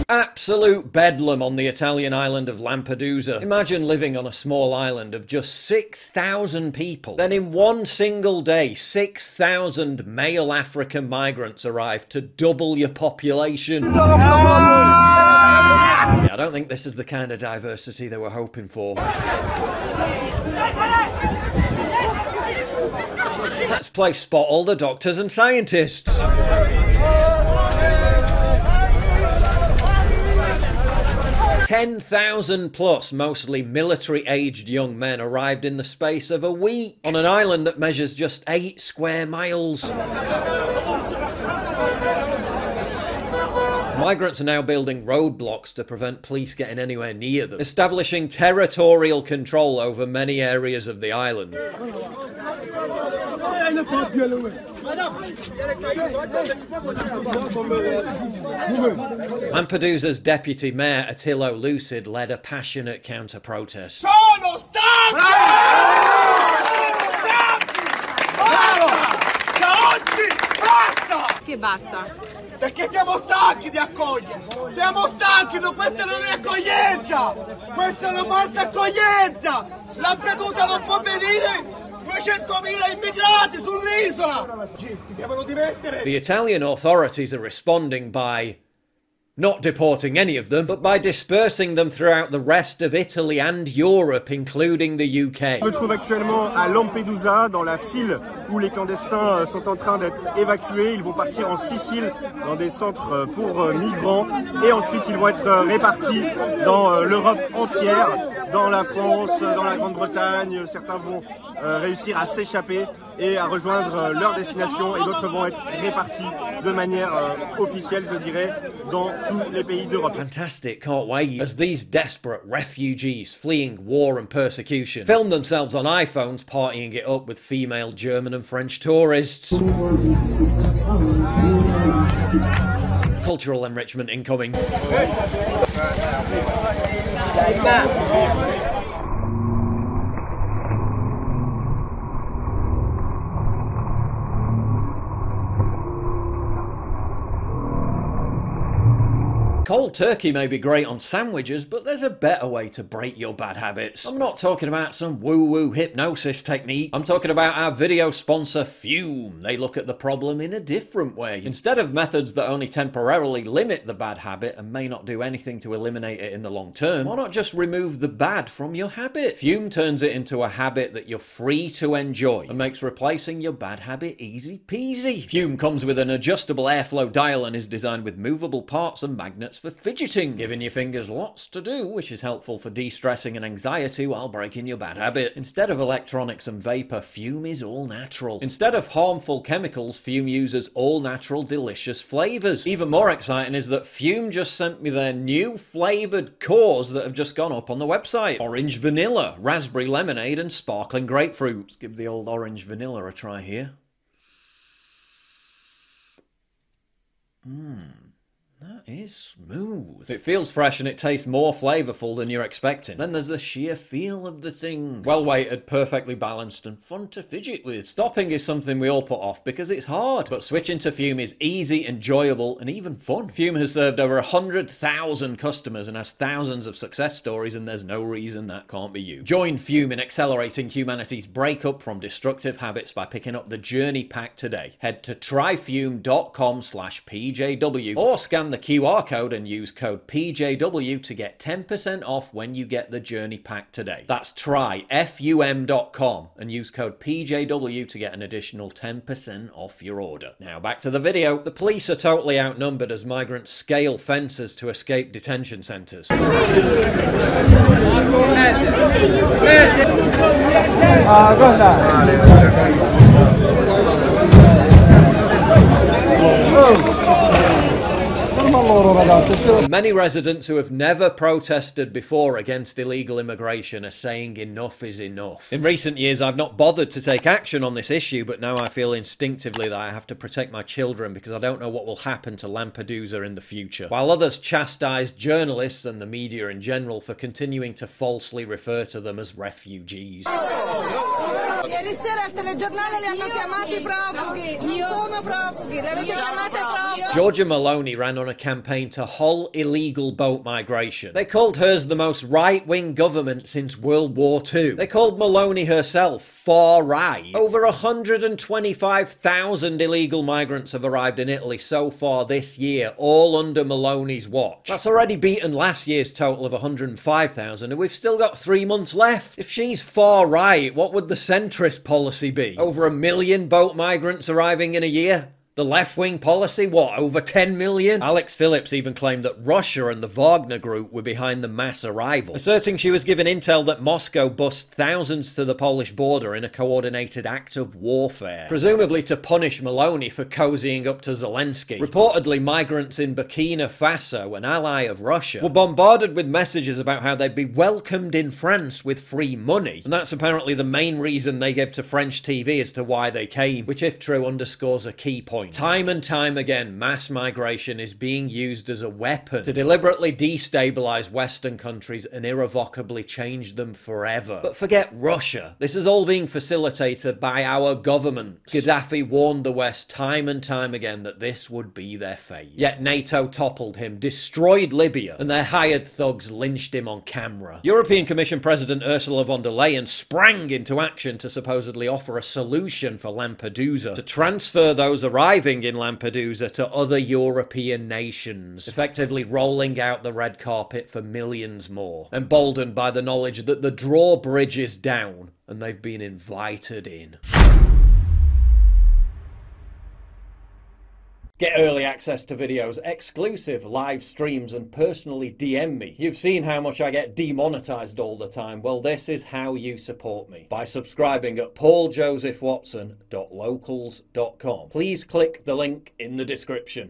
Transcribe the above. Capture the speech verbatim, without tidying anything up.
Absolute bedlam on the Italian island of Lampedusa. Imagine living on a small island of just six thousand people. Then in one single day, six thousand male African migrants arrived to double your population. Yeah, I don't think this is the kind of diversity they were hoping for. Let's play spot all the doctors and scientists. ten thousand plus, mostly military-aged young men arrived in the space of a week on an island that measures just eight square miles. Migrants are now building roadblocks to prevent police getting anywhere near them, establishing territorial control over many areas of the island. Lampedusa's deputy mayor Attilo Lucid led a passionate counter-protest. Sono stanchi! Da oggi basta! Che basta? Perché siamo stanchi di accogliere! Siamo stanchi, no, questa non è accoglienza! Questa è una falsa accoglienza! Lampedusa non può venire! duecentomila immigrati sull'isola! Ci devono dimettere! The Italian authorities are responding by not deporting any of them, but by dispersing them throughout the rest of Italy and Europe, including the U K. Je me trouve actuellement à Lampedusa, dans la file où les clandestins sont en train d'être évacués. Ils vont partir en Sicile, dans des centres pour migrants, et ensuite ils vont être répartis dans l'Europe entière, dans la France, dans la Grande-Bretagne. Certains vont réussir à s'échapper et à rejoindre leur destination, et d'autres vont être répartis de manière officielle, je dirais, dans tous les pays d'Europe. Fantastic, can't wait. As these desperate refugees fleeing war and persecution film themselves on iPhones partying it up with female German and French tourists. Cultural enrichment incoming. Cold turkey may be great on sandwiches, but there's a better way to break your bad habits. I'm not talking about some woo-woo hypnosis technique. I'm talking about our video sponsor, Fume. They look at the problem in a different way. Instead of methods that only temporarily limit the bad habit and may not do anything to eliminate it in the long term, why not just remove the bad from your habit? Fume turns it into a habit that you're free to enjoy and makes replacing your bad habit easy peasy. Fume comes with an adjustable airflow dial and is designed with movable parts and magnets for fidgeting, giving your fingers lots to do, which is helpful for de-stressing and anxiety while breaking your bad habit. Instead of electronics and vapor, Fume is all natural. Instead of harmful chemicals, Fume uses all natural delicious flavors. Even more exciting is that Fume just sent me their new flavored cores that have just gone up on the website. Orange vanilla, raspberry lemonade, and sparkling grapefruit. Let's give the old orange vanilla a try here. Mmm. That is smooth. It feels fresh and it tastes more flavourful than you're expecting. Then there's the sheer feel of the thing. Well weighted, perfectly balanced, and fun to fidget with. Stopping is something we all put off because it's hard, but switching to Fume is easy, enjoyable, and even fun. Fume has served over one hundred thousand customers and has thousands of success stories, and there's no reason that can't be you. Join Fume in accelerating humanity's breakup from destructive habits by picking up the Journey Pack today. Head to tryfume.com slash PJW or scan the Q R code and use code P J W to get ten percent off when you get the Journey Pack today. That's try F U M dot com and use code P J W to get an additional ten percent off your order. Now back to the video. The police are totally outnumbered as migrants scale fences to escape detention centres. Many residents who have never protested before against illegal immigration are saying enough is enough. In recent years, I've not bothered to take action on this issue, but now I feel instinctively that I have to protect my children because I don't know what will happen to Lampedusa in the future. While others chastise journalists and the media in general for continuing to falsely refer to them as refugees. Ieri sera al telegiornale li hanno chiamati profughi, non sono profughi, li avete chiamati profughi. Giorgia Meloni ran on a campaign to halt illegal boat migration. They called hers the most right-wing government since World War Two. They called Meloni herself far-right. Over one hundred twenty-five thousand illegal migrants have arrived in Italy so far this year, all under Meloni's watch. That's already beaten last year's total of one hundred five thousand, and we've still got three months left. If she's far-right, what would the centrist policy be? Over a million boat migrants arriving in a year? The left-wing policy, what, over ten million? Alex Phillips even claimed that Russia and the Wagner Group were behind the mass arrival, asserting she was given intel that Moscow bussed thousands to the Polish border in a coordinated act of warfare, presumably to punish Meloni for cozying up to Zelensky. Reportedly, migrants in Burkina Faso, an ally of Russia, were bombarded with messages about how they'd be welcomed in France with free money, and that's apparently the main reason they gave to French T V as to why they came, which, if true, underscores a key point. Time and time again, mass migration is being used as a weapon to deliberately destabilize Western countries and irrevocably change them forever. But forget Russia. This is all being facilitated by our government. Gaddafi warned the West time and time again that this would be their fate. Yet NATO toppled him, destroyed Libya, and their hired thugs lynched him on camera. European Commission President Ursula von der Leyen sprang into action to supposedly offer a solution for Lampedusa, to transfer those arriving in Lampedusa to other European nations, effectively rolling out the red carpet for millions more, emboldened by the knowledge that the drawbridge is down and they've been invited in. Get early access to videos, exclusive live streams, and personally D M me. You've seen how much I get demonetized all the time. Well, this is how you support me. By subscribing at paul joseph watson dot locals dot com. Please click the link in the description.